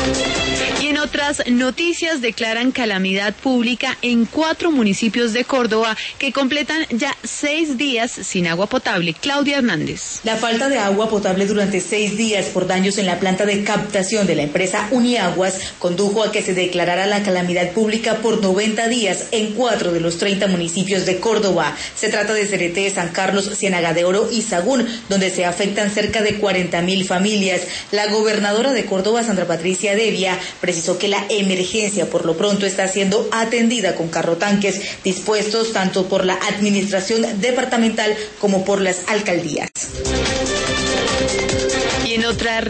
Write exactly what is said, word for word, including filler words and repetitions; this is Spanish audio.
Y en otras noticias, declaran calamidad pública en cuatro municipios de Córdoba que completan ya seis días sin agua potable. Claudia Hernández. La falta de agua potable durante seis días por daños en la planta de captación de la empresa Uniaguas condujo a que se declarara la calamidad pública por noventa días en cuatro de los treinta municipios de Córdoba. Se trata de Cereté, San Carlos, Ciénaga de Oro y Sagún, donde se afectan cerca de cuarenta mil familias. La gobernadora de Córdoba, Sandra Patricia Devia, precisó que la emergencia por lo pronto está siendo atendida con carrotanques dispuestos tanto por la administración departamental como por las alcaldías. Y en otra